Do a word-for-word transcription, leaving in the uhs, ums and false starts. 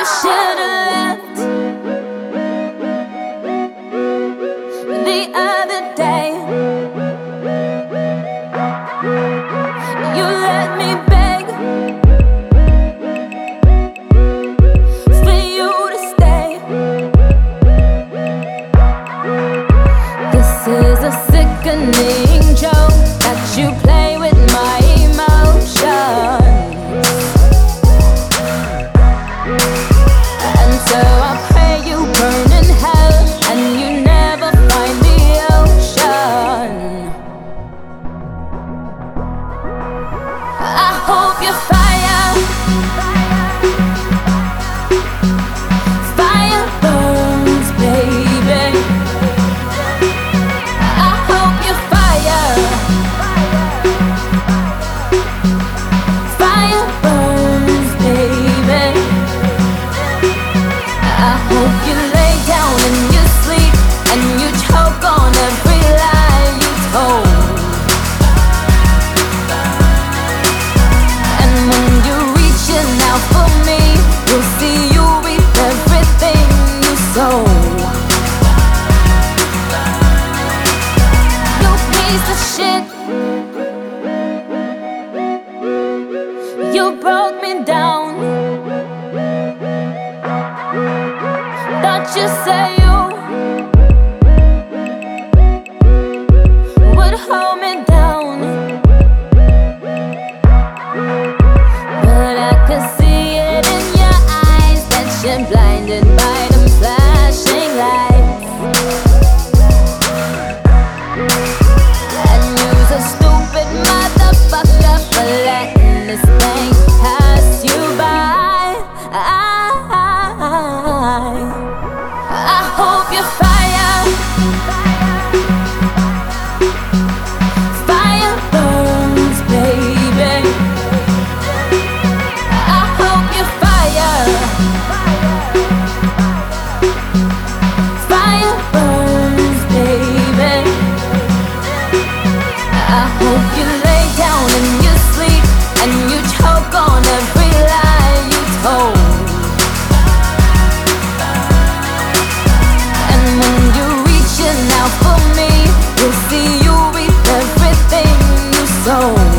You should have left the other day. You let me beg for you to stay. This is a sickening joke that you play with my emotions. And so I pray you burn in hell and you never find the ocean. I hope you fire, fire burns, baby. I hope you fire, fire burns, baby. I hope you lay down in your sleep and you choke on every lie you told. And when you're reaching out for me, you'll see you reap everything you sow. You piece of shit, you broke me down. Thought you say you would hold me down, but I could see it in your eyes that you're blinded by them flashing lights. And you're a stupid motherfucker for letting this thing pass you by. I I hope you fire, fire burns, baby. I hope you fire, fire burns, baby. I hope you lay down in your sleep and you choke on every lie you told. Now for me, you'll see you reap everything you sow.